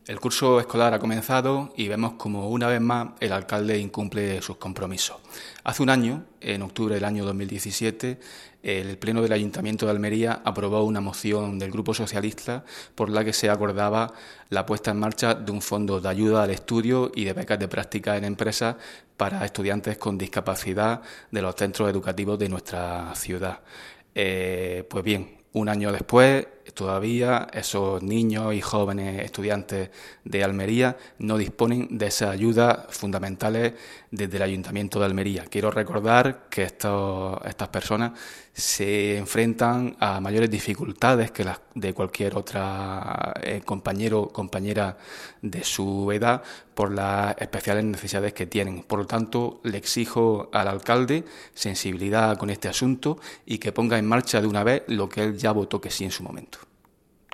El curso escolar ha comenzado y vemos como una vez más el alcalde incumple sus compromisos. Hace un año, en octubre del año 2017, el Pleno del Ayuntamiento de Almería aprobó una moción del Grupo Socialista por la que se acordaba la puesta en marcha de un fondo de ayuda al estudio y de becas de práctica en empresas para estudiantes con discapacidad de los centros educativos de nuestra ciudad. Pues bien, un año después, todavía esos niños y jóvenes estudiantes de Almería no disponen de esas ayudas fundamentales desde el Ayuntamiento de Almería. Quiero recordar que estas personas se enfrentan a mayores dificultades que las de cualquier otra compañero o compañera de su edad por las especiales necesidades que tienen. Por lo tanto, le exijo al alcalde sensibilidad con este asunto y que ponga en marcha de una vez lo que él ya votó que sí en su momento.